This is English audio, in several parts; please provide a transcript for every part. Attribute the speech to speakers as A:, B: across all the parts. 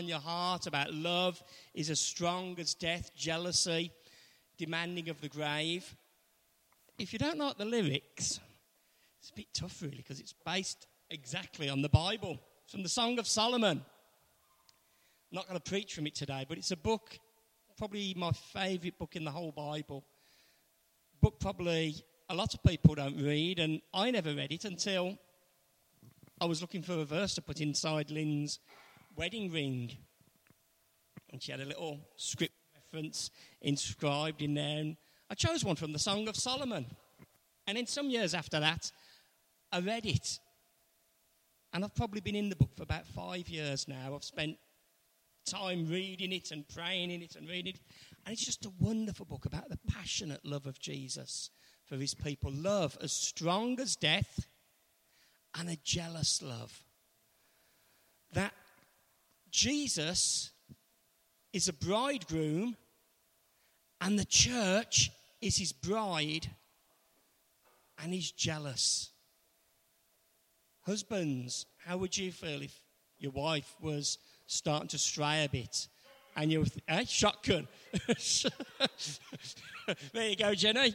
A: on your heart about love is as strong as death, jealousy, demanding of the grave. If you don't like the lyrics, it's a bit tough really, because it's based exactly on the Bible. It's from the Song of Solomon. I'm not going to preach from it today, but it's a book, probably my favourite book in the whole Bible. Book probably a lot of people don't read, and I never read it until I was looking for a verse to put inside Lynn's wedding ring. And she had a little script reference inscribed in there. And I chose one from the Song of Solomon. And then some years after that, I read it. And I've probably been in the book for about 5 years now. I've spent time reading it and praying in it and reading it. And it's just a wonderful book about the passionate love of Jesus for his people. Love as strong as death, and a jealous love. That Jesus is a bridegroom and the church is his bride, and he's jealous. Husbands, how would you feel if your wife was starting to stray a bit and you were, shotgun? There you go, Jenny.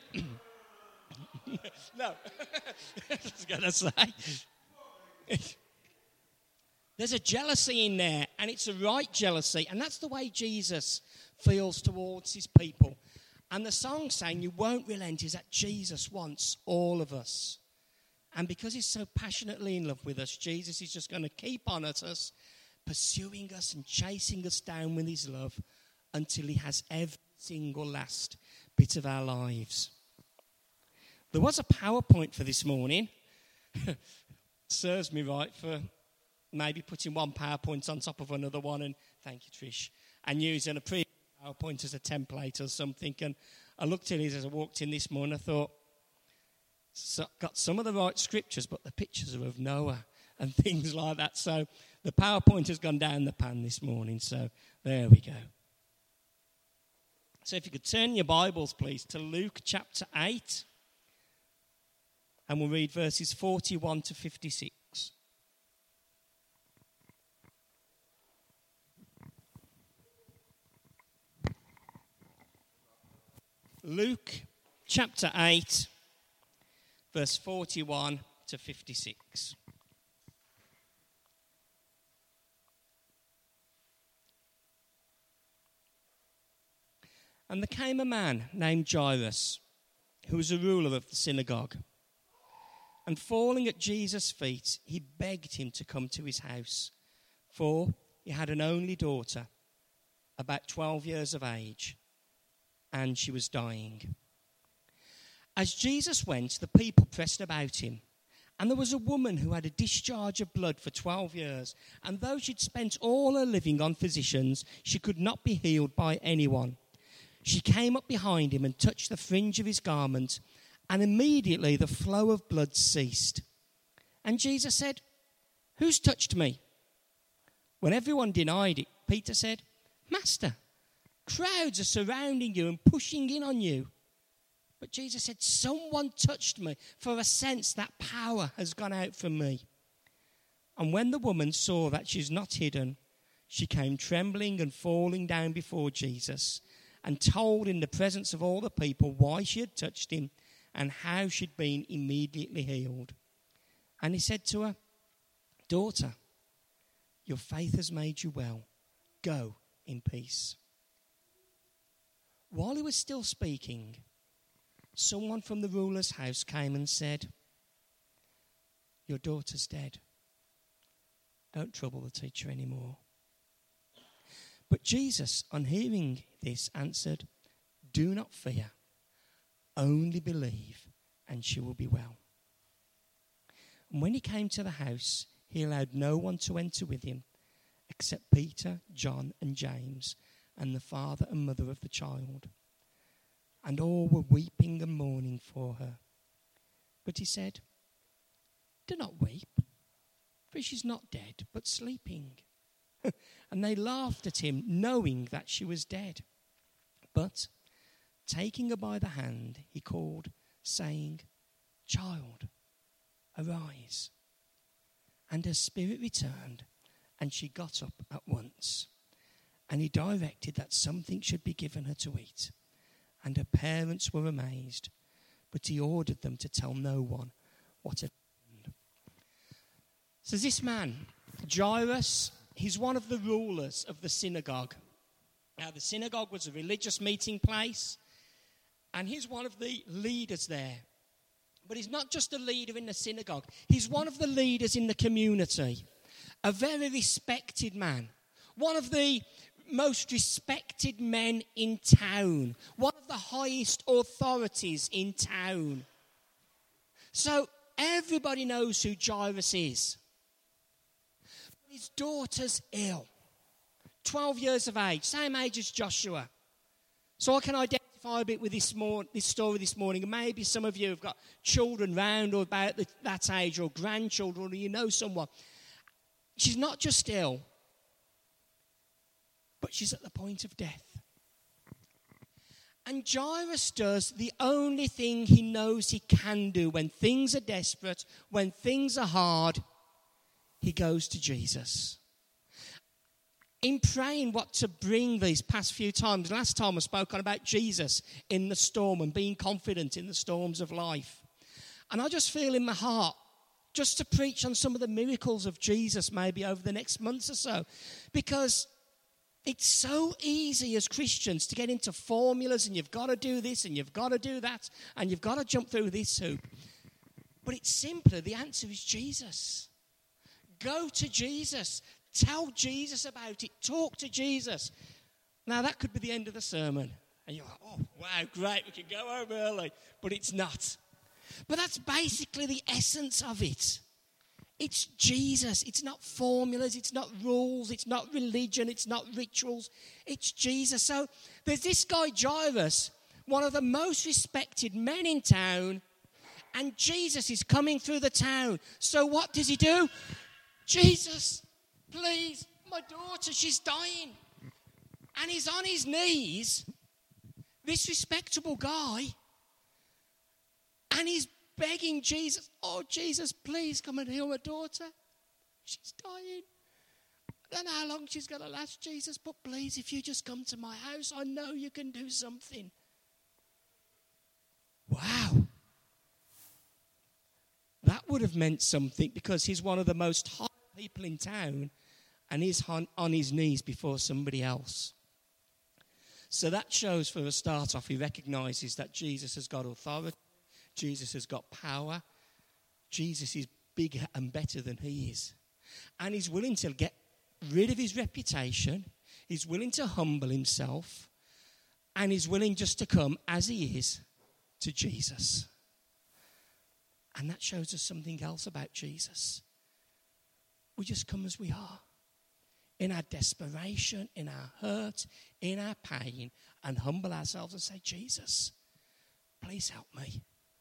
A: No, I was going to say. There's a jealousy in there, and it's a right jealousy, and that's the way Jesus feels towards his people. And the song saying, "You won't relent," is that Jesus wants all of us. And because he's so passionately in love with us, Jesus is just going to keep on at us, pursuing us and chasing us down with his love until he has every single last bit of our lives. There was a PowerPoint for this morning. Serves me right for maybe putting one PowerPoint on top of another one, and thank you, Trish, and using a previous PowerPoint as a template or something. And I looked at it as I walked in this morning. I thought, got some of the right scriptures, but the pictures are of Noah and things like that. So the PowerPoint has gone down the pan this morning. So there we go. So if you could turn your Bibles, please, to Luke chapter 8. And we'll read verses 41 to 56. Luke chapter 8, verse 41 to 56. And there came a man named Jairus, who was a ruler of the synagogue. And falling at Jesus' feet, he begged him to come to his house, for he had an only daughter, about 12 years of age, and she was dying. As Jesus went, the people pressed about him, and there was a woman who had a discharge of blood for 12 years, and though she'd spent all her living on physicians, she could not be healed by anyone. She came up behind him and touched the fringe of his garment, and immediately the flow of blood ceased. And Jesus said, "Who's touched me?" When everyone denied it, Peter said, "Master, crowds are surrounding you and pushing in on you." But Jesus said, "Someone touched me, for I sense that power has gone out from me." And when the woman saw that she's not hidden, she came trembling and falling down before Jesus, and told in the presence of all the people why she had touched him and how she'd been immediately healed. And he said to her, "Daughter, your faith has made you well. Go in peace." While he was still speaking, someone from the ruler's house came and said, "Your daughter's dead. Don't trouble the teacher anymore." But Jesus, on hearing this, answered, "Do not fear. Only believe, and she will be well." And when he came to the house, he allowed no one to enter with him, except Peter, John, and James, and the father and mother of the child. And all were weeping and mourning for her. But he said, "Do not weep, for she's not dead, but sleeping." And they laughed at him, knowing that she was dead. But taking her by the hand, he called, saying, "Child, arise." And her spirit returned, and she got up at once. And he directed that something should be given her to eat. And her parents were amazed, but he ordered them to tell no one what had happened. So this man, Jairus, he's one of the rulers of the synagogue. Now, the synagogue was a religious meeting place, and he's one of the leaders there. But he's not just a leader in the synagogue. He's one of the leaders in the community. A very respected man. One of the most respected men in town. One of the highest authorities in town. So everybody knows who Jairus is. But his daughter's ill. 12 years of age. Same age as Joshua. So I can identify a bit with this story this morning. And maybe some of you have got children round or about that age, or grandchildren, or you know someone. She's not just ill, but she's at the point of death. And Jairus does the only thing he knows he can do when things are desperate, when things are hard. He goes to Jesus. In praying what to bring these past few times, last time I spoke on about Jesus in the storm and being confident in the storms of life. And I just feel in my heart just to preach on some of the miracles of Jesus maybe over the next months or so. Because it's so easy as Christians to get into formulas, and you've got to do this and you've got to do that and you've got to jump through this hoop. But it's simpler. The answer is Jesus. Go to Jesus. Tell Jesus about it. Talk to Jesus. Now, that could be the end of the sermon. And you're like, oh, wow, great, we can go home early. But it's not. But that's basically the essence of it. It's Jesus. It's not formulas. It's not rules. It's not religion. It's not rituals. It's Jesus. So there's this guy, Jairus, one of the most respected men in town. And Jesus is coming through the town. So what does he do? Jesus, please, my daughter, she's dying. And he's on his knees, this respectable guy, and he's begging Jesus, oh, Jesus, please come and heal my daughter. She's dying. I don't know how long she's going to last, Jesus, but please, if you just come to my house, I know you can do something. Wow. That would have meant something, because he's one of the most high people in town, and he's on his knees before somebody else. So that shows, for a start off, he recognises that Jesus has got authority, Jesus has got power, Jesus is bigger and better than he is. And he's willing to get rid of his reputation, he's willing to humble himself, and he's willing just to come as he is to Jesus. And that shows us something else about Jesus. We just come as we are. In our desperation, in our hurt, in our pain, and humble ourselves and say, Jesus, please help me.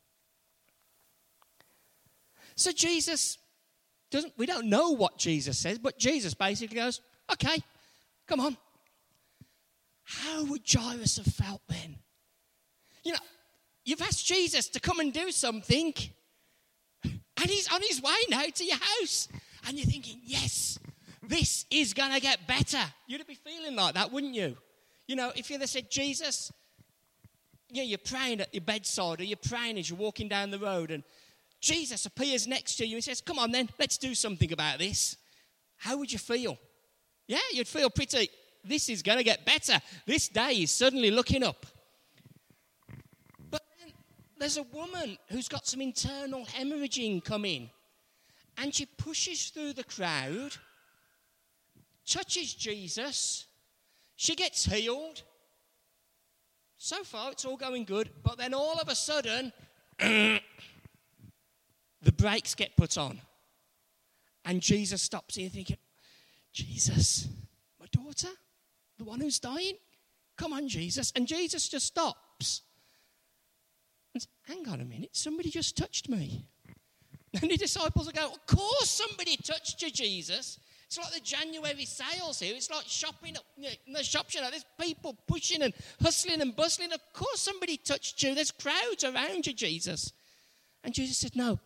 A: So Jesus we don't know what Jesus says, but Jesus basically goes, okay, come on. How would Jairus have felt then? You know, you've asked Jesus to come and do something, and he's on his way now to your house. And you're thinking, yes, this is going to get better. You'd be feeling like that, wouldn't you? You know, if you had said, Jesus, you're praying at your bedside, or you're praying as you're walking down the road, and Jesus appears next to you and says, come on then, let's do something about this. How would you feel? Yeah, you'd feel pretty, this is going to get better. This day is suddenly looking up. But then there's a woman who's got some internal hemorrhaging coming. And she pushes through the crowd, touches Jesus, she gets healed. So far, it's all going good. But then all of a sudden, the brakes get put on. And Jesus stops here thinking, Jesus, my daughter, the one who's dying? Come on, Jesus. And Jesus just stops. And says, hang on a minute, somebody just touched me. And the disciples will go, of course somebody touched you, Jesus. It's like the January sales here. It's like shopping in the shops, you know, there's people pushing and hustling and bustling. Of course somebody touched you. There's crowds around you, Jesus. And Jesus said, no.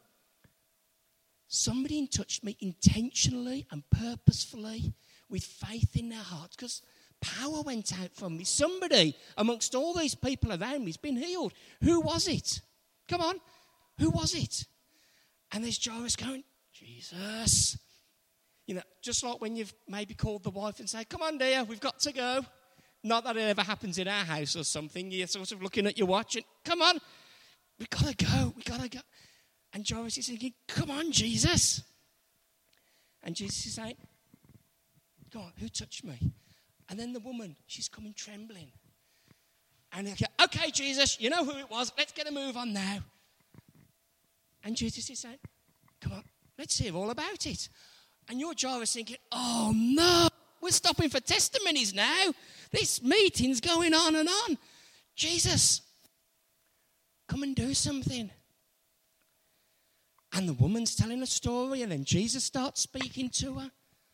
A: Somebody touched me intentionally and purposefully with faith in their heart. Because Power went out from me. Somebody amongst all these people around me has been healed. Who was it? Come on. Who was it? And there's Jairus going, Jesus. You know, just like when you've maybe called the wife and say, come on, dear, we've got to go. Not that it ever happens in our house or something. You're sort of looking at your watch and, come on, we've got to go. And Jairus is thinking, come on, Jesus. And Jesus is saying, go on, who touched me? And then the woman, she's coming trembling. And they're like, okay, Jesus, you know who it was. Let's get a move on now. And Jesus is saying, come on, let's hear all about it. And your Jairus thinking, oh no, we're stopping for testimonies now. This meeting's going on and on. Jesus, come and do something. And the woman's telling a story, and then Jesus starts speaking to her.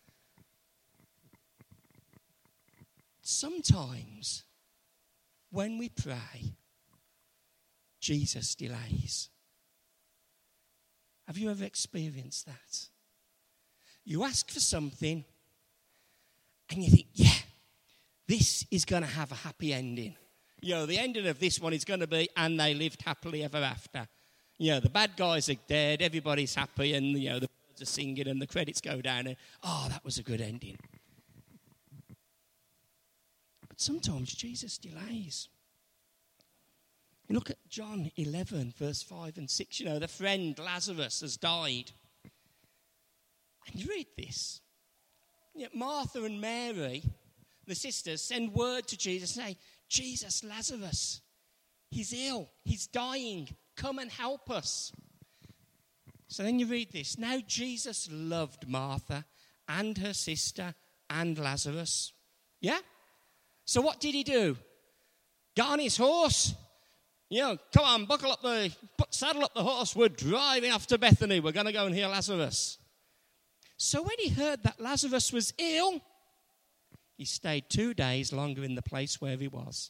A: Sometimes, when we pray, Jesus delays. Have you ever experienced that? You ask for something, and you think, yeah, this is going to have a happy ending. You know, the ending of this one is going to be, and they lived happily ever after. You know, the bad guys are dead, everybody's happy, and, you know, the birds are singing, and the credits go down, and, oh, that was a good ending. But sometimes Jesus delays. You look at John 11, verse 5 and 6. You know, the friend Lazarus has died. And you read this. You know, Martha and Mary, the sisters, send word to Jesus and say, Jesus, Lazarus, he's ill, he's dying. Come and help us. So then you read this. Now Jesus loved Martha and her sister and Lazarus. Yeah? So what did he do? Got on his horse. You know, come on, saddle up the horse. We're driving off to Bethany. We're going to go and hear Lazarus. So when he heard that Lazarus was ill, he stayed 2 days longer in the place where he was.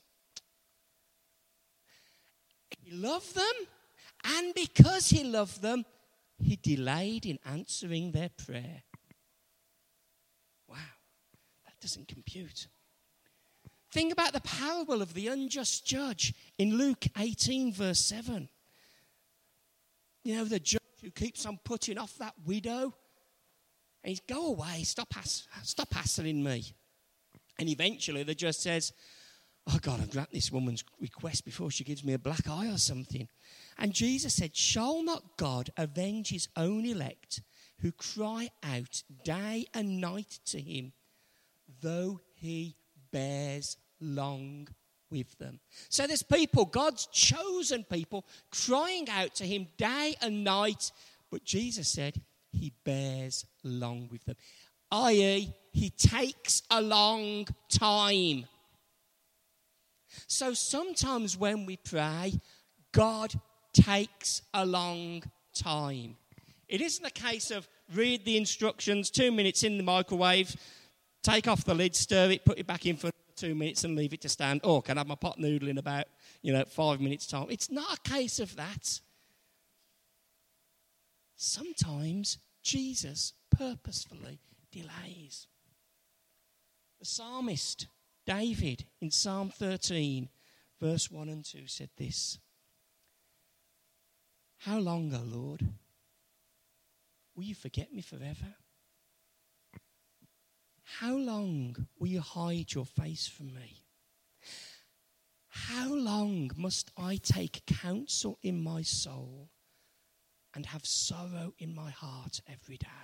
A: He loved them, and because he loved them, he delayed in answering their prayer. Wow, that doesn't compute. Think about the parable of the unjust judge in Luke 18, verse 7. You know, the judge who keeps on putting off that widow. And he's, go away, stop hassling me. And eventually the judge says, oh God, I've grant this woman's request before she gives me a black eye or something. And Jesus said, shall not God avenge his own elect who cry out day and night to him, though he bears long with them? So there's people, God's chosen people, crying out to him day and night. But Jesus said he bears long with them. I.e., he takes a long time. So sometimes when we pray, God takes a long time. It isn't a case of read the instructions, 2 minutes in the microwave, take off the lid, stir it, put it back in for 2 minutes and leave it to stand. Or can I have my pot noodle in about, 5 minutes time. It's not a case of that. Sometimes Jesus purposefully delays. The psalmist David in Psalm 13, verse 1 and 2 said this. How long, O Lord, will you forget me forever? How long will you hide your face from me? How long must I take counsel in my soul and have sorrow in my heart every day?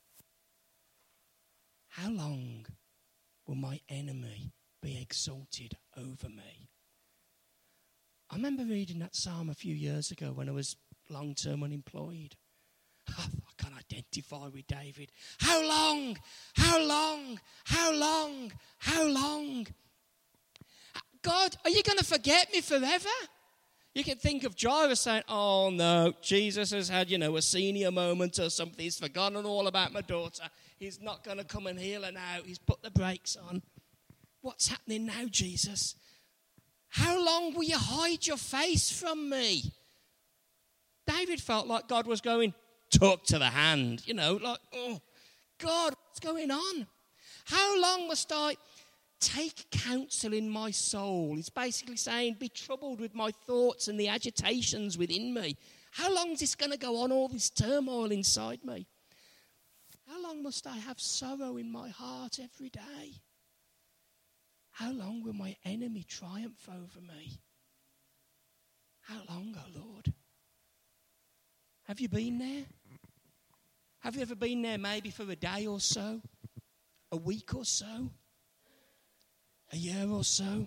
A: How long will my enemy be exalted over me? I remember reading that psalm a few years ago when I was long-term unemployed. I can identify with David. How long? How long? How long? How long? God, are you going to forget me forever? You can think of Jairus saying, oh no, Jesus has had, a senior moment or something. He's forgotten all about my daughter. He's not going to come and heal her now. He's put the brakes on. What's happening now, Jesus? How long will you hide your face from me? David felt like God was going, talk to the hand. Oh, God, what's going on? How long must I take counsel in my soul. It's basically saying, be troubled with my thoughts and the agitations within me. How long is this going to go on, all this turmoil inside me? How long must I have sorrow in my heart every day? How long will my enemy triumph over me? How long, oh Lord? Have you been there? Have you ever been there maybe for a day or so? A week or so? A year or so?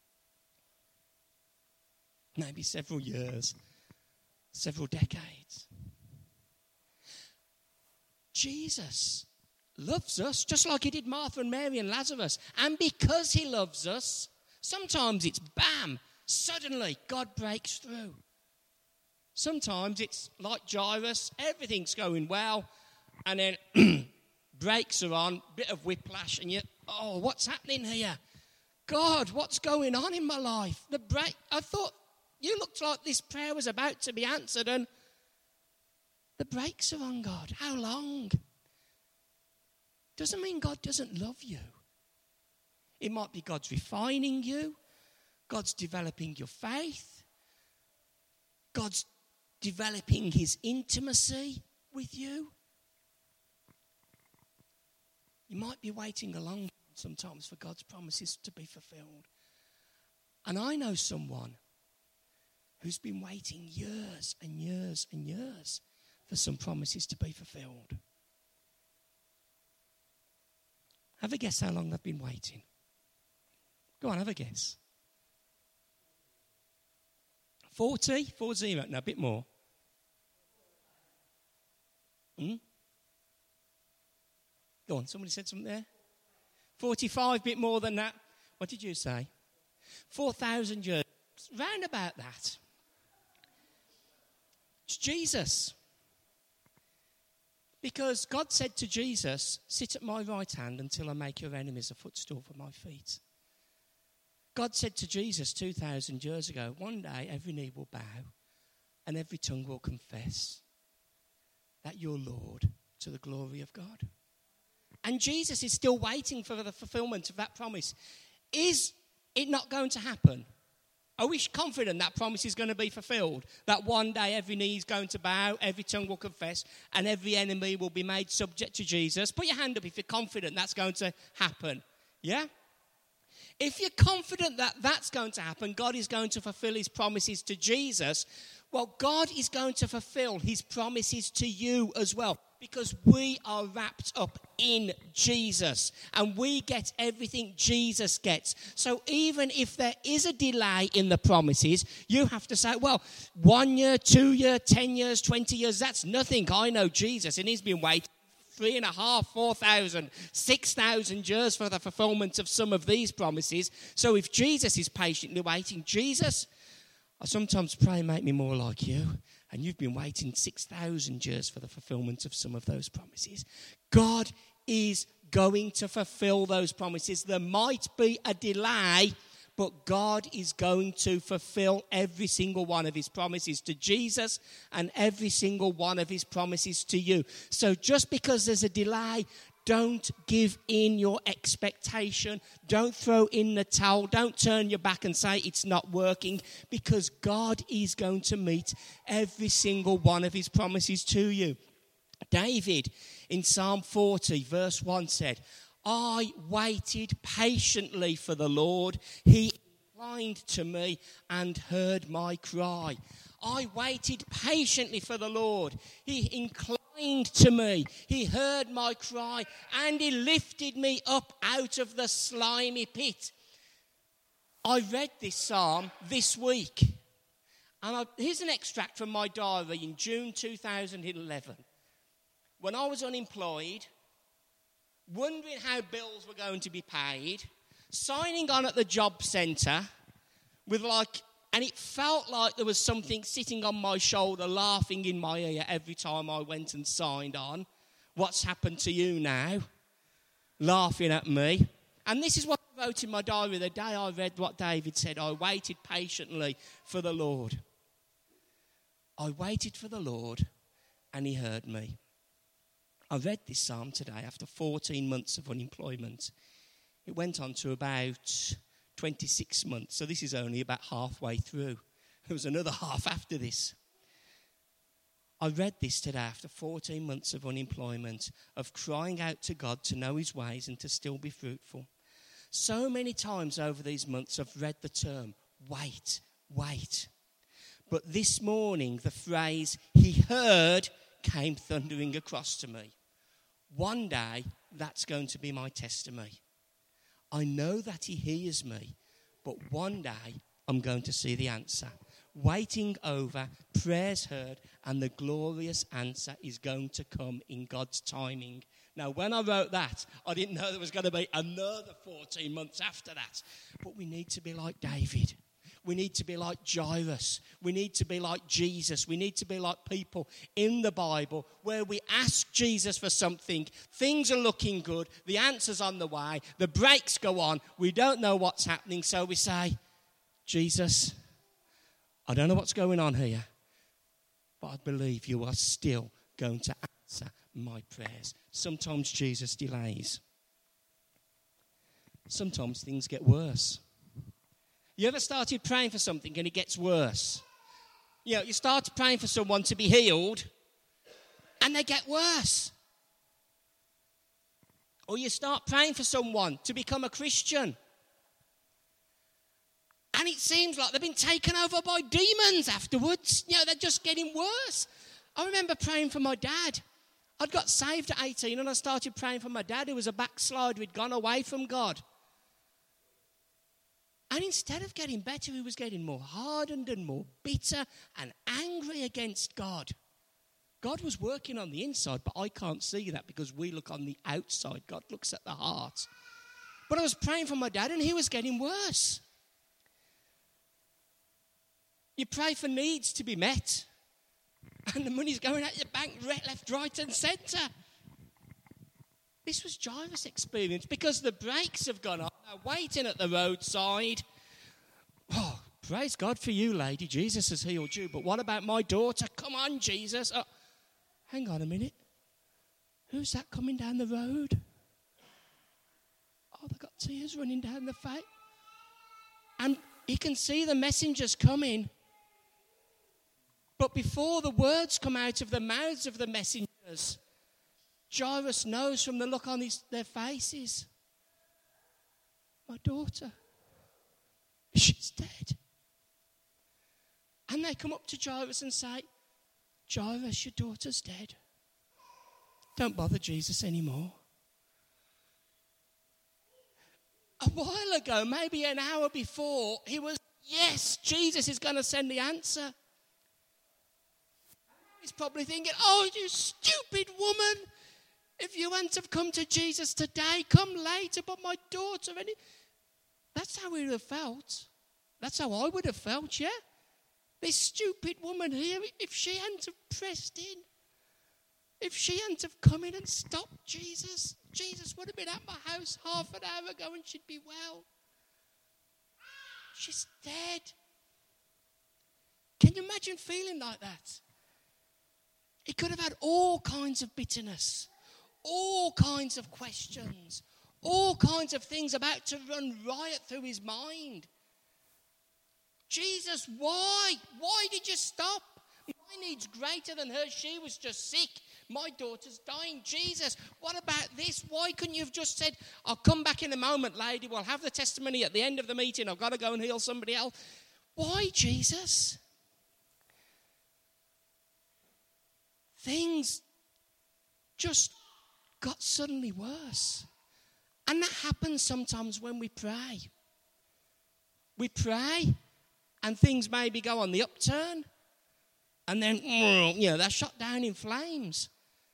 A: Maybe several years, several decades. Jesus loves us just like he did Martha and Mary and Lazarus. And because he loves us, sometimes it's bam, suddenly God breaks through. Sometimes it's like Jairus, everything's going well, and then brakes are on, bit of whiplash, and oh, what's happening here? God, what's going on in my life? I thought you looked like this prayer was about to be answered, and the brakes are on, God. How long? Doesn't mean God doesn't love you. It might be God's refining you. God's developing your faith. God's developing his intimacy with you. You might be waiting a long time sometimes for God's promises to be fulfilled. And I know someone who's been waiting years and years and years for some promises to be fulfilled. Have a guess how long they've been waiting. Go on, have a guess. 40? 40? No, a bit more. Go on, somebody said something there? 45, bit more than that. What did you say? 4,000 years. Round about that. It's Jesus. Because God said to Jesus, sit at my right hand until I make your enemies a footstool for my feet. God said to Jesus 2,000 years ago, one day every knee will bow and every tongue will confess that you're Lord to the glory of God. And Jesus is still waiting for the fulfillment of that promise. Is it not going to happen? Are we confident that promise is going to be fulfilled? That one day every knee is going to bow, every tongue will confess, and every enemy will be made subject to Jesus? Put your hand up if you're confident that's going to happen. Yeah? If you're confident that that's going to happen, God is going to fulfill his promises to Jesus, well, God is going to fulfill his promises to you as well. Because we are wrapped up in Jesus and we get everything Jesus gets. So even if there is a delay in the promises, you have to say, well, 1 year, 2 years, 10 years, 20 years, that's nothing. I know Jesus and he's been waiting 3,500, 4,000, 6,000 years for the fulfillment of some of these promises. So if Jesus is patiently waiting, Jesus, I sometimes pray, make me more like you. And you've been waiting 6,000 years for the fulfillment of some of those promises. God is going to fulfill those promises. There might be a delay, but God is going to fulfill every single one of his promises to Jesus and every single one of his promises to you. So just because there's a delay, don't give in your expectation. Don't throw in the towel. Don't turn your back and say it's not working, because God is going to meet every single one of his promises to you. David in Psalm 40 verse 1 said, I waited patiently for the Lord. He inclined to me and heard my cry. I waited patiently for the Lord. He inclined to me. He heard my cry and he lifted me up out of the slimy pit. I read this psalm this week. And here's an extract from my diary in June 2011. When I was unemployed, wondering how bills were going to be paid, signing on at the job centre and it felt like there was something sitting on my shoulder, laughing in my ear every time I went and signed on. What's happened to you now? Laughing at me. And this is what I wrote in my diary the day I read what David said. I waited patiently for the Lord. I waited for the Lord and he heard me. I read this psalm today after 14 months of unemployment. It went on to about 26 months. So this is only about halfway through. There was another half after this. I read this today after 14 months of unemployment, of crying out to God to know his ways and to still be fruitful. So many times over these months I've read the term, wait, wait. But this morning the phrase, he heard, came thundering across to me. One day that's going to be my testimony. I know that he hears me, but one day I'm going to see the answer. Waiting over, prayers heard, and the glorious answer is going to come in God's timing. Now, when I wrote that, I didn't know there was going to be another 14 months after that. But we need to be like David. We need to be like Jairus. We need to be like Jesus. We need to be like people in the Bible where we ask Jesus for something. Things are looking good. The answer's on the way. The brakes go on. We don't know what's happening. So we say, Jesus, I don't know what's going on here, but I believe you are still going to answer my prayers. Sometimes Jesus delays. Sometimes things get worse. You ever started praying for something and it gets worse? You know, you start praying for someone to be healed and they get worse. Or you start praying for someone to become a Christian and it seems like they've been taken over by demons afterwards. You know, they're just getting worse. I remember praying for my dad. I'd got saved at 18 and I started praying for my dad who was a backslider who'd gone away from God. And instead of getting better, he was getting more hardened and more bitter and angry against God. God was working on the inside, but I can't see that because we look on the outside. God looks at the heart. But I was praying for my dad and he was getting worse. You pray for needs to be met and the money's going out your bank left, right and centre. This was Jairus' experience because the brakes have gone on. They're waiting at the roadside. Oh, praise God for you, lady. Jesus has healed you. But what about my daughter? Come on, Jesus. Oh, hang on a minute. Who's that coming down the road? Oh, they've got tears running down the face. And he can see the messengers coming. But before the words come out of the mouths of the messengers, Jairus knows from the look on their faces, my daughter, she's dead. And they come up to Jairus and say, Jairus, your daughter's dead. Don't bother Jesus anymore. A while ago, maybe an hour before, he was, yes, Jesus is going to send the answer. He's probably thinking, oh, you stupid woman. If you hadn't have come to Jesus today, come later, but my daughter. That's how he would have felt. That's how I would have felt, yeah? This stupid woman here, if she hadn't have pressed in, if she hadn't have come in and stopped Jesus, Jesus would have been at my house half an hour ago and she'd be well. She's dead. Can you imagine feeling like that? He could have had all kinds of bitterness, all kinds of questions, all kinds of things about to run riot through his mind. Jesus, why? Why did you stop? My need's greater than hers. She was just sick. My daughter's dying. Jesus, what about this? Why couldn't you have just said, I'll come back in a moment, lady. We'll have the testimony at the end of the meeting. I've got to go and heal somebody else. Why, Jesus? Things just got suddenly worse. And that happens sometimes when we pray. We pray and things maybe go on the upturn and then, they're shot down in flames.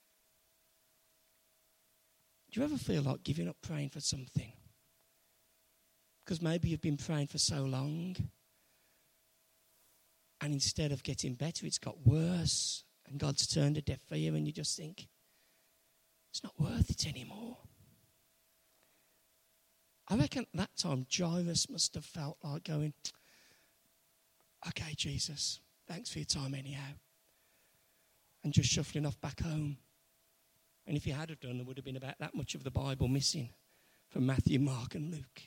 A: Do you ever feel like giving up praying for something? Because maybe you've been praying for so long and instead of getting better, it's got worse. And God's turned a deaf ear and you just think, it's not worth it anymore. I reckon at that time, Jairus must have felt like going, okay, Jesus, thanks for your time anyhow. And just shuffling off back home. And if he had have done, there would have been about that much of the Bible missing. from Matthew, Mark, and Luke.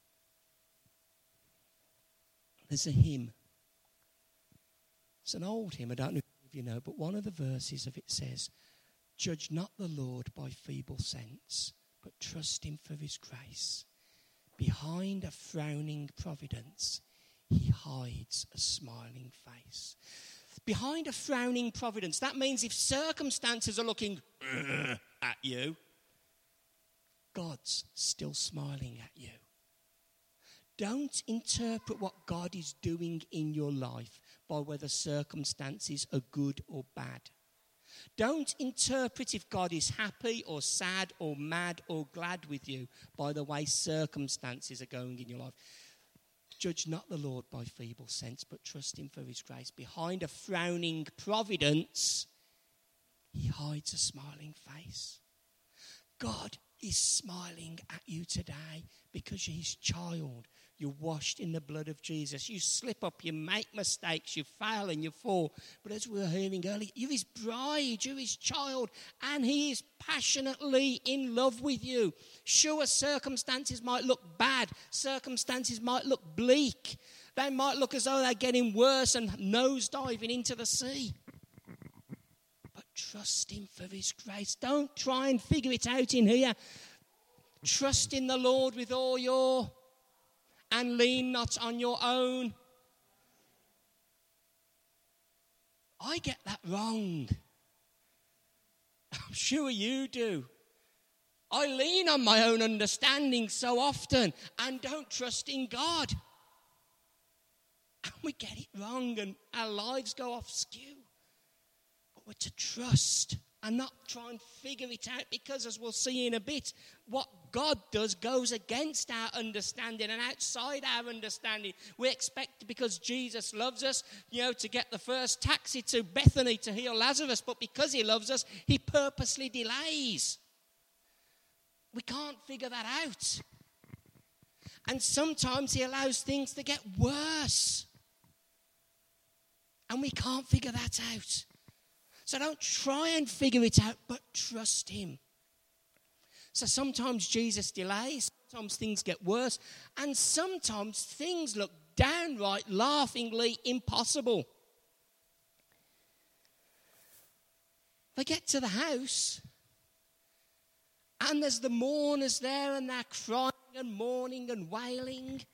A: There's a hymn. It's an old hymn, I don't know if you know, but one of the verses of it says, "Judge not the Lord by feeble sense, but trust him for his grace. Behind a frowning providence, he hides a smiling face." Behind a frowning providence, that means if circumstances are looking at you, God's still smiling at you. Don't interpret what God is doing in your life by whether circumstances are good or bad. Don't interpret if God is happy or sad or mad or glad with you by the way circumstances are going in your life. Judge not the Lord by feeble sense, but trust him for his grace. Behind a frowning providence, he hides a smiling face. God is smiling at you today because you're his child. You're washed in the blood of Jesus. You slip up, you make mistakes, you fail and you fall. But as we were hearing earlier, you're his bride, you're his child, and he is passionately in love with you. Sure, circumstances might look bad. Circumstances might look bleak. They might look as though they're getting worse and nosediving into the sea. But trust him for his grace. Don't try and figure it out in here. Trust in the Lord with all your... and lean not on your own. I get that wrong. I'm sure you do. I lean on my own understanding so often and don't trust in God. And we get it wrong and our lives go off skew. But we're to trust and not try and figure it out, because as we'll see in a bit, what God does goes against our understanding and outside our understanding. We expect, because Jesus loves us, to get the first taxi to Bethany to heal Lazarus, but because he loves us, he purposely delays. We can't figure that out. And sometimes he allows things to get worse. And we can't figure that out. So don't try and figure it out, but trust him. So sometimes Jesus delays, sometimes things get worse, and sometimes things look downright laughingly impossible. They get to the house, and there's the mourners there, and they're crying and mourning and wailing.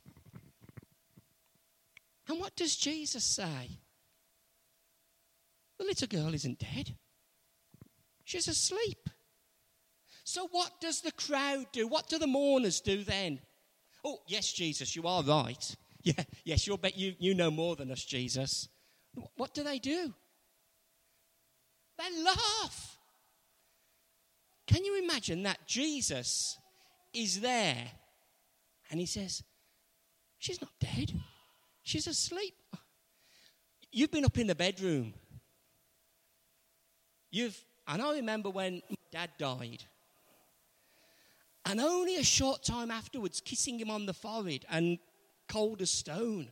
A: And what does Jesus say? The little girl isn't dead. She's asleep. So what does the crowd do? What do the mourners do then? Oh, yes, Jesus, you are right. Yeah, yes, you'll bet you know more than us, Jesus. What do? They laugh. Can you imagine that? Jesus is there and he says, she's not dead. She's asleep. You've been up in the bedroom. And I remember when my dad died. And only a short time afterwards, kissing him on the forehead and cold as stone.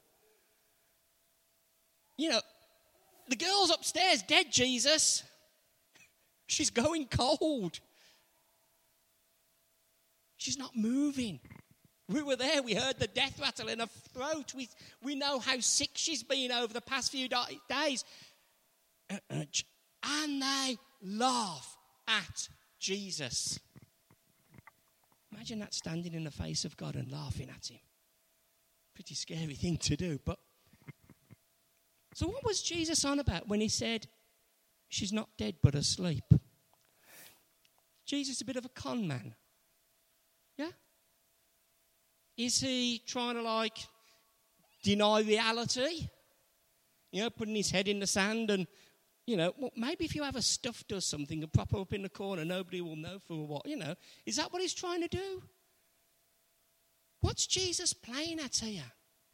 A: The girl's upstairs, dead, Jesus. She's going cold. She's not moving. We were there. We heard the death rattle in her throat. We know how sick she's been over the past few days. And they laugh at Jesus. Imagine that, standing in the face of God and laughing at him. Pretty scary thing to do. But so what was Jesus on about when he said, she's not dead but asleep? Jesus is a bit of a con man. Yeah? Is he trying to deny reality? Putting his head in the sand and, maybe if you have a stuffed or something and prop up in the corner, nobody will know for what, Is that what he's trying to do? What's Jesus playing at here?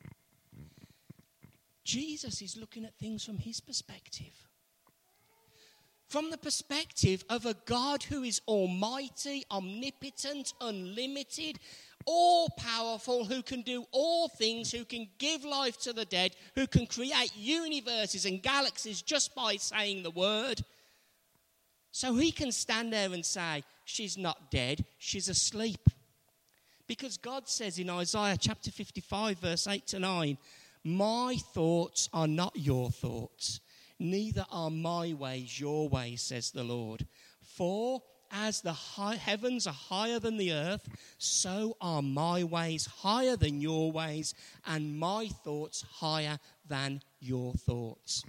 A: Jesus is looking at things from his perspective. From the perspective of a God who is almighty, omnipotent, unlimited, all-powerful, who can do all things, who can give life to the dead, who can create universes and galaxies just by saying the word. So he can stand there and say, she's not dead, she's asleep. Because God says in Isaiah chapter 55, verse 8 to 9, my thoughts are not your thoughts, neither are my ways your ways, says the Lord. For as the heavens are higher than the earth, so are my ways higher than your ways, and my thoughts higher than your thoughts.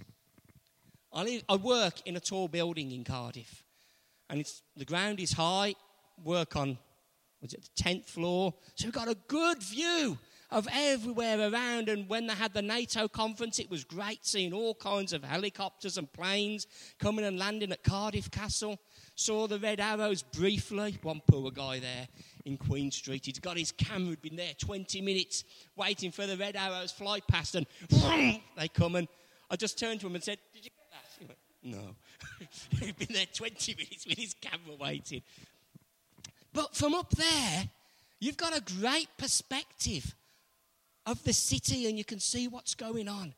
A: I work in a tall building in Cardiff, and the ground is high. Work on, the 10th floor, so we've got a good view of everywhere around. And when they had the NATO conference, it was great seeing all kinds of helicopters and planes coming and landing at Cardiff Castle. Saw the Red Arrows briefly. One poor guy there in Queen Street. He'd got his camera, he'd been there 20 minutes waiting for the Red Arrows fly past, and they come, and I just turned to him and said, did you get that? He went, no. He'd been there 20 minutes with his camera waiting. But from up there, you've got a great perspective of the city, and you can see what's going on.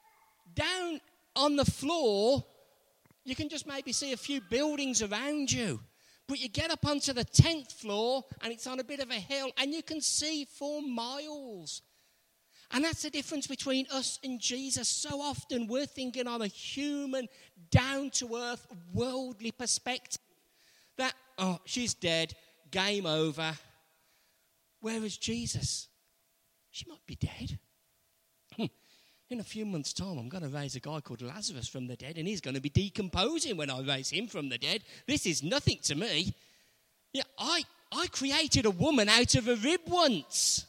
A: Down on the floor, you can just maybe see a few buildings around you. But you get up onto the 10th floor, and it's on a bit of a hill, and you can see for miles. And that's the difference between us and Jesus. So often we're thinking on a human, down-to-earth, worldly perspective. That, oh, she's dead, game over. Whereas Jesus, she might be dead. In a few months' time, I'm going to raise a guy called Lazarus from the dead, and he's going to be decomposing when I raise him from the dead. This is nothing to me. Yeah, I created a woman out of a rib once.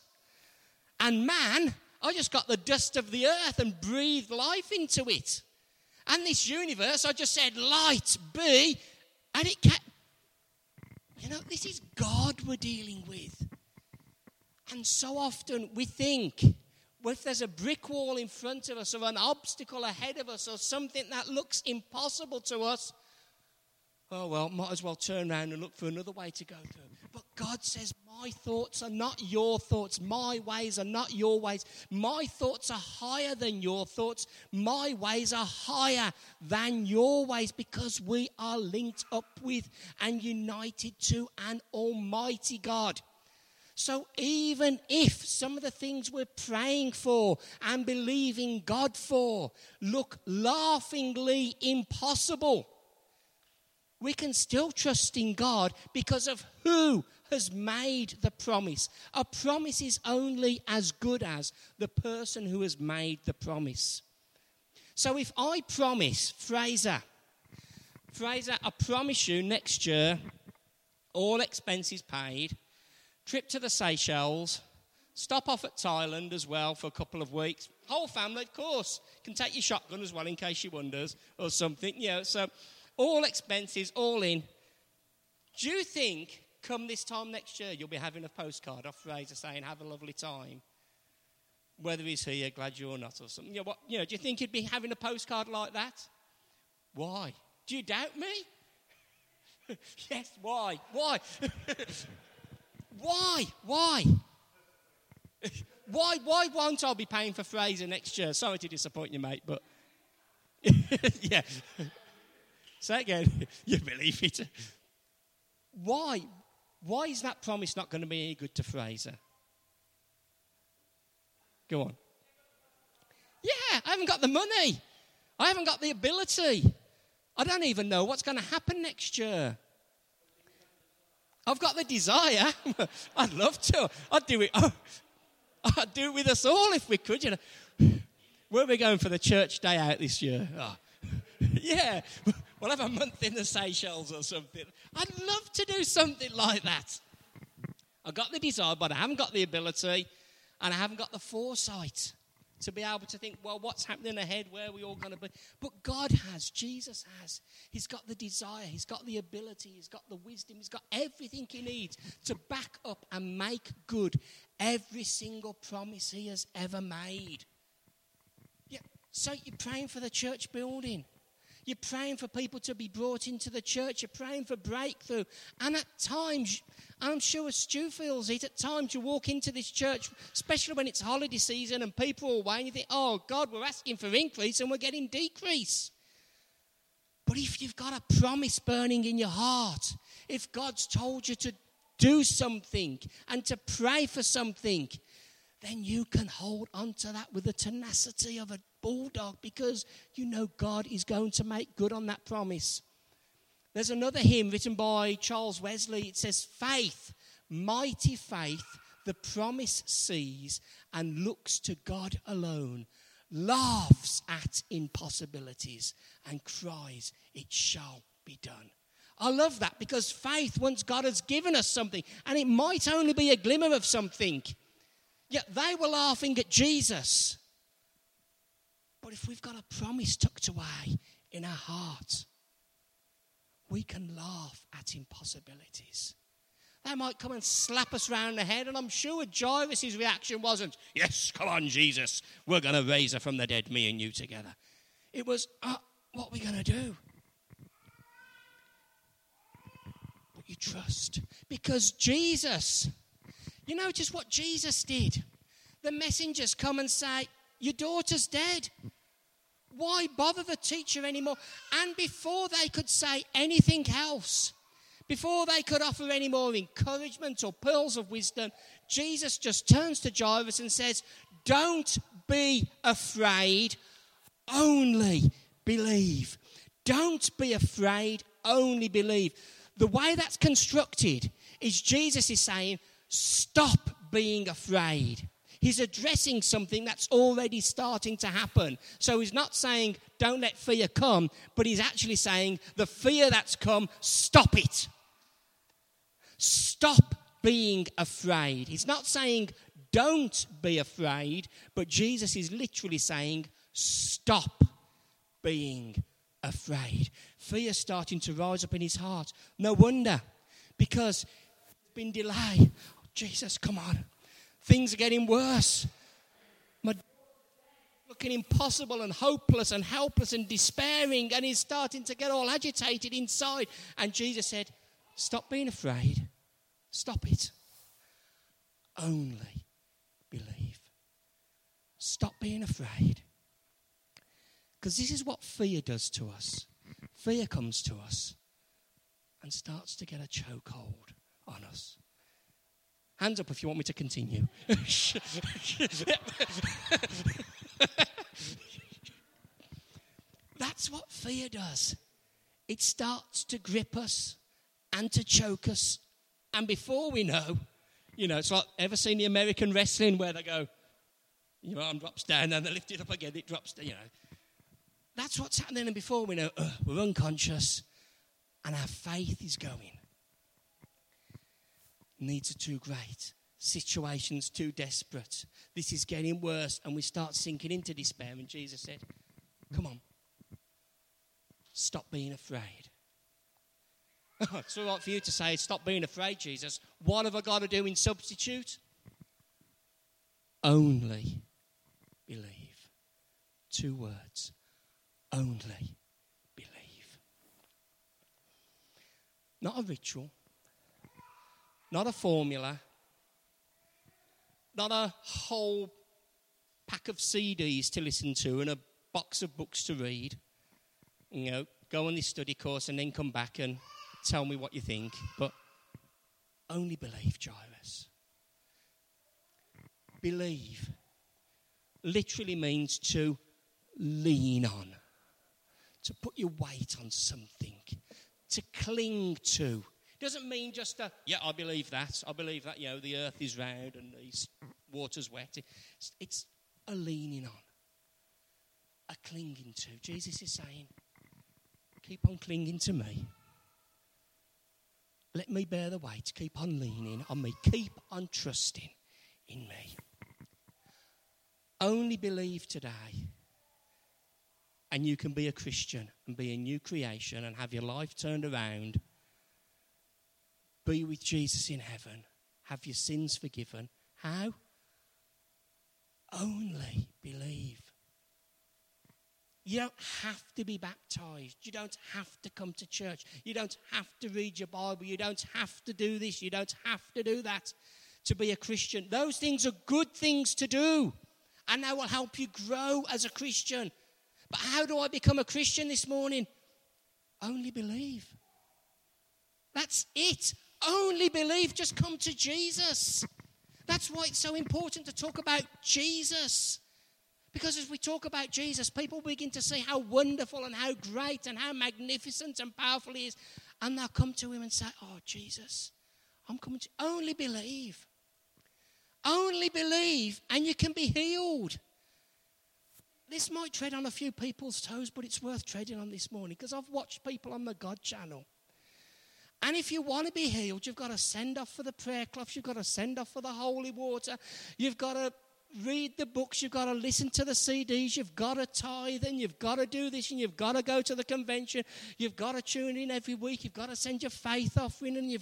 A: And man, I just got the dust of the earth and breathed life into it. And this universe, I just said, light, be, and it can't. You know, this is God we're dealing with. And so often we think, well, if there's a brick wall in front of us or an obstacle ahead of us or something that looks impossible to us, oh, well, might as well turn around and look for another way to go through. But God says, my thoughts are not your thoughts. My ways are not your ways. My thoughts are higher than your thoughts. My ways are higher than your ways, because we are linked up with and united to an almighty God. So even if some of the things we're praying for and believing God for look laughingly impossible, we can still trust in God because of who has made the promise. A promise is only as good as the person who has made the promise. So if I promise Fraser, I promise you next year, all expenses paid, trip to the Seychelles, stop off at Thailand as well for a couple of weeks. Whole family, of course. Can take your shotgun as well in case she wonders or something. You know, so all expenses, all in. Do you think come this time next year you'll be having a postcard off Fraser saying, have a lovely time? Whether he's here, glad you're not or something. Do you think he'd be having a postcard like that? Why? Do you doubt me? Yes, why? Why? Why? Why won't I be paying for Fraser next year? Sorry to disappoint you, mate, but yeah. Say again. You believe it. Why? Why is that promise not going to be any good to Fraser? Go on. Yeah, I haven't got the money. I haven't got the ability. I don't even know what's going to happen next year. I've got the desire. I'd love to. I'd do it. I'd do it with us all if we could. You know, where are we going for the church day out this year? Oh. Yeah, we'll have a month in the Seychelles or something. I'd love to do something like that. I've got the desire, but I haven't got the ability, and I haven't got the foresight to be able to think, well, what's happening ahead? Where are we all going to be? But God has, Jesus has. He's got the desire, he's got the ability, he's got the wisdom, he's got everything he needs to back up and make good every single promise he has ever made. Yeah. So you're praying for the church building. You're praying for people to be brought into the church. You're praying for breakthrough. And at times, I'm sure Stu feels it, at times you walk into this church, especially when it's holiday season and people are away, and you think, oh, God, we're asking for increase and we're getting decrease. But if you've got a promise burning in your heart, if God's told you to do something and to pray for something, then you can hold on to that with the tenacity of a bulldog because you know God is going to make good on that promise. There's another hymn written by Charles Wesley. It says, faith, mighty faith, the promise sees and looks to God alone, laughs at impossibilities and cries, it shall be done. I love that because faith, once God has given us something, and it might only be a glimmer of something, yet they were laughing at Jesus. But if we've got a promise tucked away in our heart, we can laugh at impossibilities. They might come and slap us round the head, and I'm sure Jairus' reaction wasn't, yes, come on, Jesus, we're going to raise her from the dead, me and you together. It was, what are we going to do? But you trust. Because Jesus, you know just what Jesus did? The messengers come and say, your daughter's dead. Why bother the teacher anymore? And before they could say anything else, before they could offer any more encouragement or pearls of wisdom, Jesus just turns to Jairus and says, don't be afraid, only believe. Don't be afraid, only believe. The way that's constructed is Jesus is saying, stop being afraid. He's addressing something that's already starting to happen. So he's not saying, don't let fear come, but he's actually saying, the fear that's come, stop it. Stop being afraid. He's not saying, don't be afraid, but Jesus is literally saying, stop being afraid. Fear starting to rise up in his heart. No wonder, because there's been delay. Oh, Jesus, come on. Things are getting worse. Looking impossible and hopeless and helpless and despairing, and he's starting to get all agitated inside. And Jesus said, stop being afraid. Stop it. Only believe. Stop being afraid. Because this is what fear does to us. Fear comes to us and starts to get a chokehold on us. Hands up if you want me to continue. That's what fear does. It starts to grip us and to choke us. And before we know, it's like, ever seen the American wrestling where they go, your arm drops down and they lift it up again, it drops down, That's what's happening. And before we know, we're unconscious and our faith is going. Needs are too great. Situations too desperate. This is getting worse. And we start sinking into despair. And Jesus said, come on. Stop being afraid. It's all right for you to say, stop being afraid, Jesus. What have I got to do in substitute? Only believe. 2 words. Only believe. Not a ritual. Not a formula, not a whole pack of CDs to listen to and a box of books to read. Go on this study course and then come back and tell me what you think. But only believe, Jairus. Believe literally means to lean on, to put your weight on something, to cling to. Doesn't mean just I believe that. I believe that, the earth is round and the water's wet. It's a leaning on, a clinging to. Jesus is saying, keep on clinging to me. Let me bear the weight. Keep on leaning on me. Keep on trusting in me. Only believe today. And you can be a Christian and be a new creation and have your life turned around. Be with Jesus in heaven. Have your sins forgiven. How? Only believe. You don't have to be baptized. You don't have to come to church. You don't have to read your Bible. You don't have to do this. You don't have to do that to be a Christian. Those things are good things to do. And they will help you grow as a Christian. But how do I become a Christian this morning? Only believe. That's it. only believe. Just come to Jesus. That's why it's so important to talk about Jesus. Because as we talk about Jesus, people begin to see how wonderful and how great and how magnificent and powerful he is. And they'll come to him and say, oh, Jesus, I'm coming to you. Only believe. Only believe and you can be healed. This might tread on a few people's toes, but it's worth treading on this morning because I've watched people on the God channel. And if you want to be healed, you've got to send off for the prayer cloths. You've got to send off for the holy water. You've got to read the books. You've got to listen to the CDs. You've got to tithe and you've got to do this and you've got to go to the convention. You've got to tune in every week. You've got to send your faith offering. And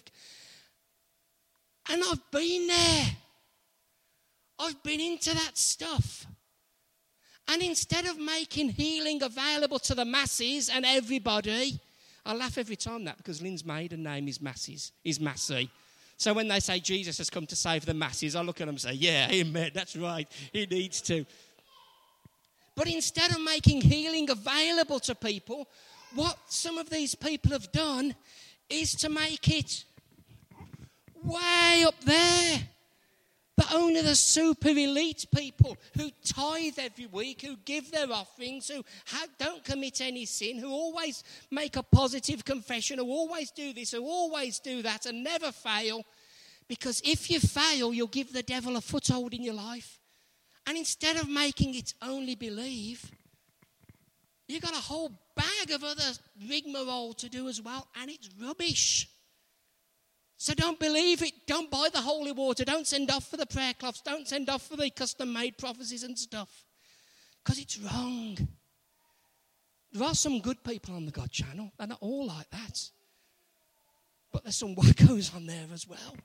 A: I've been there. I've been into that stuff. And instead of making healing available to the masses and everybody, I laugh every time that because Lynn's maiden name is Massey. So when they say Jesus has come to save the masses, I look at them and say, yeah, amen, that's right, he needs to. But instead of making healing available to people, what some of these people have done is to make it way up there. But only the super elite people who tithe every week, who give their offerings, who don't commit any sin, who always make a positive confession, who always do this, who always do that and never fail. Because if you fail, you'll give the devil a foothold in your life. And instead of making it only believe, you've got a whole bag of other rigmarole to do as well, and it's rubbish. So don't believe it. Don't buy the holy water. Don't send off for the prayer cloths. Don't send off for the custom-made prophecies and stuff. Because it's wrong. There are some good people on the God channel. They're not all like that. But there's some wackos on there as well.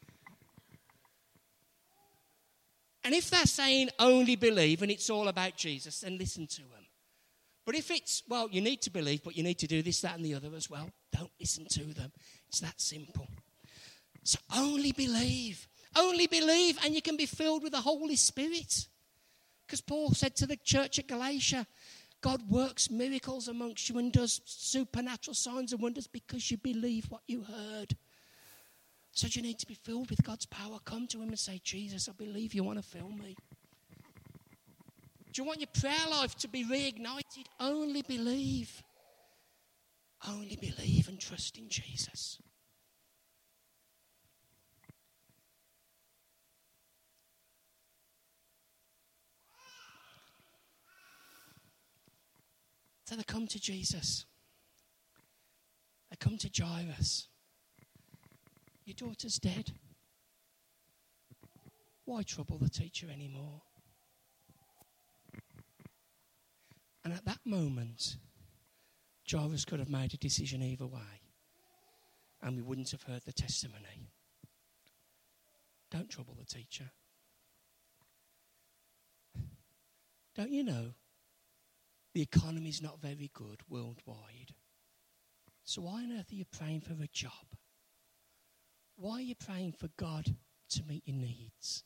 A: And if they're saying only believe and it's all about Jesus, then listen to them. But if it's, well, you need to believe, but you need to do this, that, and the other as well, don't listen to them. It's that simple. So only believe, and you can be filled with the Holy Spirit. Because Paul said to the church at Galatia, God works miracles amongst you and does supernatural signs and wonders because you believe what you heard. So you need to be filled with God's power. Come to him and say, Jesus, I believe you want to fill me. Do you want your prayer life to be reignited? Only believe. Only believe and trust in Jesus. So they come to Jesus. They come to Jairus. Your daughter's dead. Why trouble the teacher anymore? And at that moment, Jairus could have made a decision either way. And we wouldn't have heard the testimony. Don't trouble the teacher. Don't you know? The economy's not very good worldwide. So why on earth are you praying for a job? Why are you praying for God to meet your needs?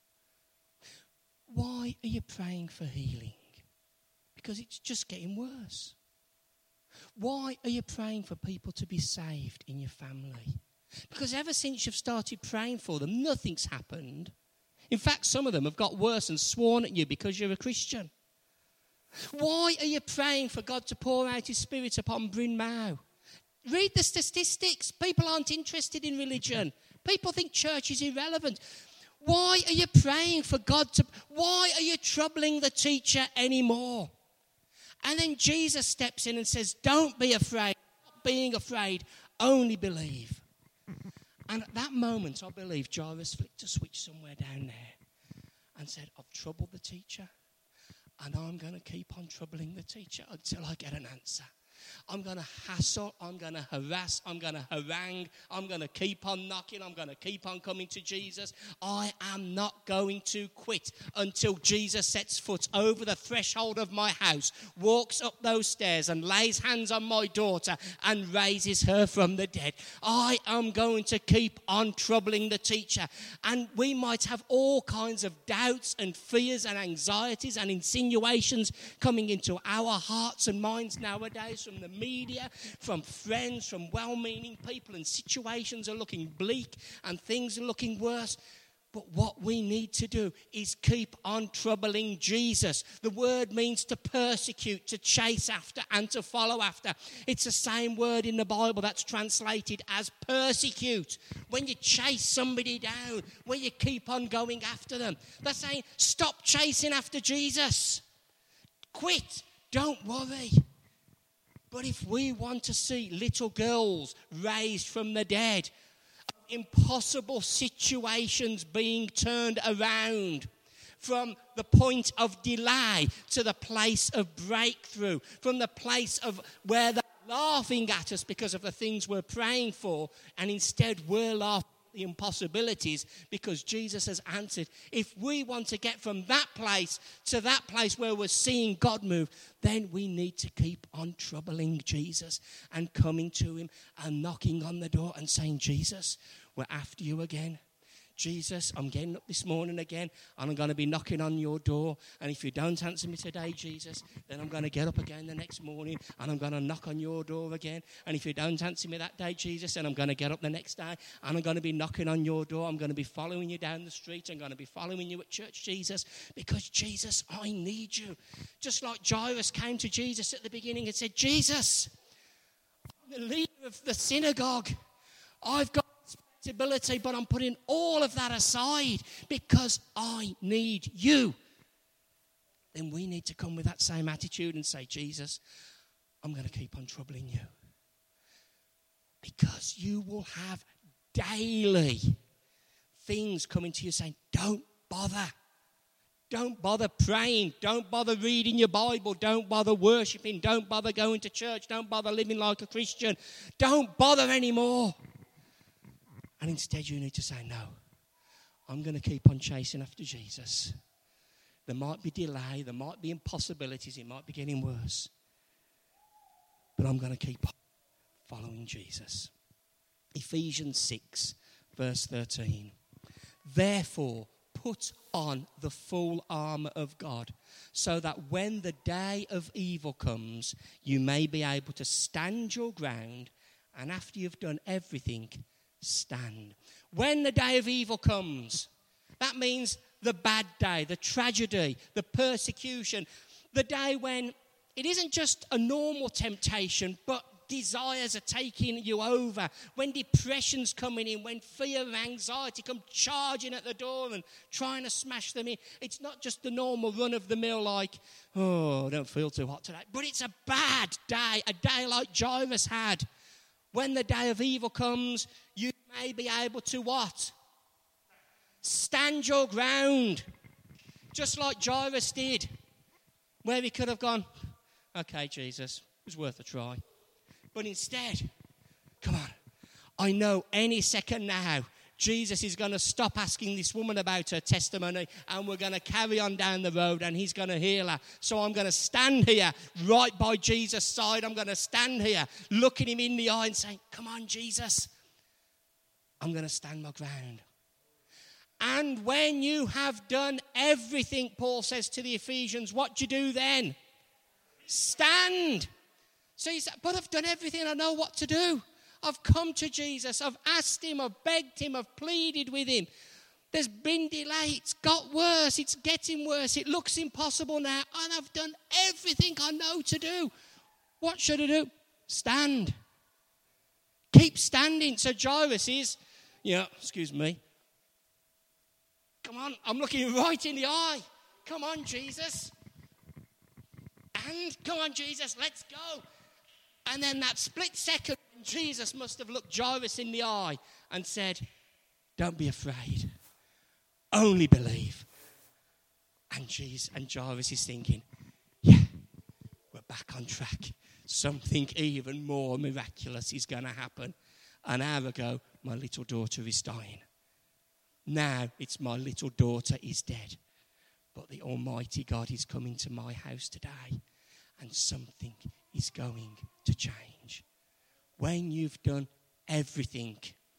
A: Why are you praying for healing? Because it's just getting worse. Why are you praying for people to be saved in your family? Because ever since you've started praying for them, nothing's happened. In fact, some of them have got worse and sworn at you because you're a Christian. Why are you praying for God to pour out his Spirit upon Bryn Mawr? Read the statistics. People aren't interested in religion. People think church is irrelevant. Why are you praying for God to... Why are you troubling the teacher anymore? And then Jesus steps in and says, don't be afraid. Stop being afraid. Only believe. And at that moment, I believe Jairus flicked a switch somewhere down there and said, I've troubled the teacher. And I'm going to keep on troubling the teacher until I get an answer. I'm going to hassle, I'm going to harass, I'm going to harangue, I'm going to keep on knocking, I'm going to keep on coming to Jesus. I am not going to quit until Jesus sets foot over the threshold of my house, walks up those stairs and lays hands on my daughter and raises her from the dead. I am going to keep on troubling the teacher. And we might have all kinds of doubts and fears and anxieties and insinuations coming into our hearts and minds nowadays from from the media, from friends, from well-meaning people, and situations are looking bleak and things are looking worse. But what we need to do is keep on troubling Jesus. The word means to persecute, to chase after, and to follow after. It's the same word in the Bible that's translated as persecute. When you chase somebody down, when you keep on going after them. They're saying, stop chasing after Jesus. Quit. Don't worry. But if we want to see little girls raised from the dead, impossible situations being turned around, from the point of delay to the place of breakthrough, from the place of where they're laughing at us because of the things we're praying for, and instead we're laughing at the impossibilities because Jesus has answered. If we want to get from that place to that place where we're seeing God move, then we need to keep on troubling Jesus and coming to him and knocking on the door and saying, Jesus, we're after you again. Jesus, I'm getting up this morning again and I'm going to be knocking on your door. And if you don't answer me today, Jesus, then I'm going to get up again the next morning and I'm going to knock on your door again. And if you don't answer me that day, Jesus, then I'm going to get up the next day and I'm going to be knocking on your door. I'm going to be following you down the street. I'm going to be following you at church, Jesus, because, Jesus, I need you. Just like Jairus came to Jesus at the beginning and said, Jesus, I'm the leader of the synagogue. I've got responsibility, but I'm putting all of that aside because I need you. Then we need to come with that same attitude and say, Jesus, I'm going to keep on troubling you. Because you will have daily things coming to you saying, don't bother. Don't bother praying. Don't bother reading your Bible. Don't bother worshiping. Don't bother going to church. Don't bother living like a Christian. Don't bother anymore. And instead you need to say, no, I'm going to keep on chasing after Jesus. There might be delay, there might be impossibilities, it might be getting worse. But I'm going to keep on following Jesus. Ephesians 6, verse 13. Therefore, put on the full armour of God, so that when the day of evil comes, you may be able to stand your ground, and after you've done everything, stand. When the day of evil comes, that means the bad day, the tragedy, the persecution, the day when it isn't just a normal temptation, but desires are taking you over, when depression's coming in, when fear and anxiety come charging at the door and trying to smash them in. It's not just the normal run of the mill like, oh, I don't feel too hot today, but it's a bad day, a day like Jairus had. When the day of evil comes, you may be able to what? Stand your ground. Just like Jairus did. Where he could have gone, okay, Jesus, it was worth a try. But instead, come on, I know any second now, Jesus is going to stop asking this woman about her testimony and we're going to carry on down the road and he's going to heal her. So I'm going to stand here right by Jesus' side. I'm going to stand here looking him in the eye and saying, come on, Jesus, I'm going to stand my ground. And when you have done everything, Paul says to the Ephesians, what do you do then? Stand. So he said, but I've done everything. I know what to do. I've come to Jesus. I've asked him. I've begged him. I've pleaded with him. There's been delay. It's got worse. It's getting worse. It looks impossible now. And I've done everything I know to do. What should I do? Stand. Keep standing. So Jairus is, excuse me. Come on. I'm looking right in the eye. Come on, Jesus. And come on, Jesus. Let's go. And then that split second, Jesus must have looked Jairus in the eye and said, don't be afraid. Only believe. And Jairus is thinking, yeah, we're back on track. Something even more miraculous is going to happen. An hour ago, my little daughter is dying. Now it's my little daughter is dead. But the Almighty God is coming to my house today. And something is going to change. When you've done everything,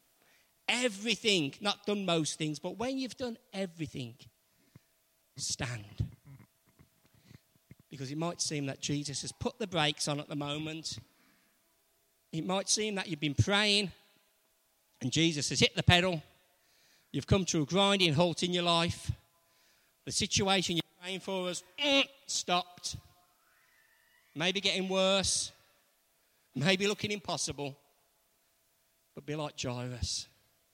A: not done most things, but when you've done everything, stand. Because it might seem that Jesus has put the brakes on at the moment. It might seem that you've been praying and Jesus has hit the pedal. You've come to a grinding halt in your life. The situation you're praying for has stopped. Maybe getting worse. Maybe looking impossible. But be like Jairus.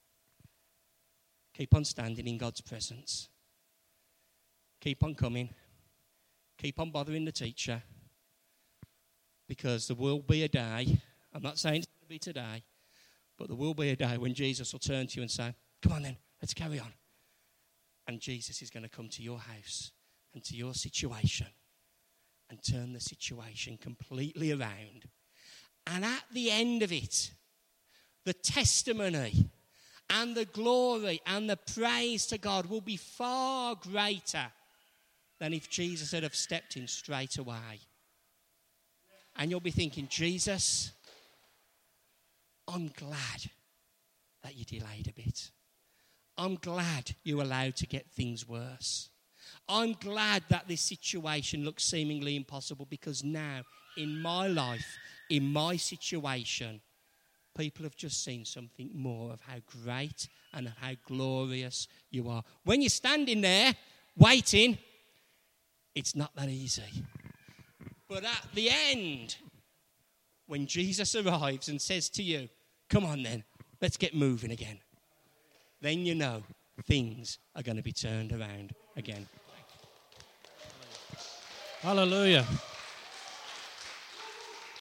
A: Keep on standing in God's presence. Keep on coming. Keep on bothering the teacher. Because there will be a day, I'm not saying it's going to be today, but there will be a day when Jesus will turn to you and say, come on then, let's carry on. And Jesus is going to come to your house and to your situation and turn the situation completely around. And at the end of it, the testimony and the glory and the praise to God will be far greater than if Jesus had have stepped in straight away. And you'll be thinking, Jesus, I'm glad that you delayed a bit. I'm glad you allowed to get things worse. I'm glad that this situation looks seemingly impossible because now, in my life, in my situation, people have just seen something more of how great and of how glorious you are. When you're standing there, waiting, it's not that easy. But at the end, when Jesus arrives and says to you, come on then, let's get moving again, then you know things are going to be turned around again.
B: Hallelujah.